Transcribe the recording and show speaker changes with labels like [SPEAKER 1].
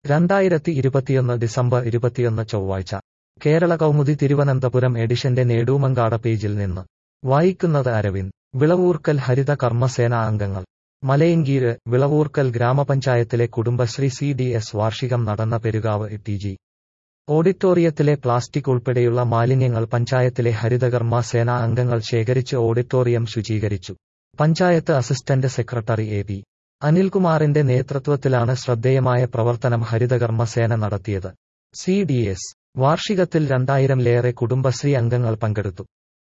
[SPEAKER 1] 2021 December 21 ചൊവ്വാഴ്ച കേരള കൗമുദി തിരുവനന്തപുരം എഡിഷന്റെ നേടൂമങ്കാട പേജിൽ നിന്ന് വായിക്കുന്നത് അരവിന്ദ്. വിളവൂർക്കൽ ഹരിത കർമ്മസേന അംഗങ്ങൾ മലയങ്കീര്. വിളവൂർക്കൽ ഗ്രാമപഞ്ചായത്തിലെ കുടുംബശ്രീ CDS വാർഷികം നടന്ന പെരുകാവ് TG ഓഡിറ്റോറിയത്തിലെ പ്ലാസ്റ്റിക് ഉൾപ്പെടെയുള്ള മാലിന്യങ്ങൾ പഞ്ചായത്തിലെ ഹരിതകർമ്മ സേന അംഗങ്ങൾ ശേഖരിച്ച് ഓഡിറ്റോറിയം ശുചീകരിച്ചു. പഞ്ചായത്ത് അസിസ്റ്റന്റ് സെക്രട്ടറി AP അനിൽകുമാറിന്റെ നേതൃത്വത്തിലാണ് ശ്രദ്ധേയമായ പ്രവർത്തനം ഹരിതകർമ്മ സേന നടത്തിയത്. CDS വാർഷികത്തിൽ 2000-ലേറെ കുടുംബശ്രീ അംഗങ്ങൾ പങ്കെടുത്തു.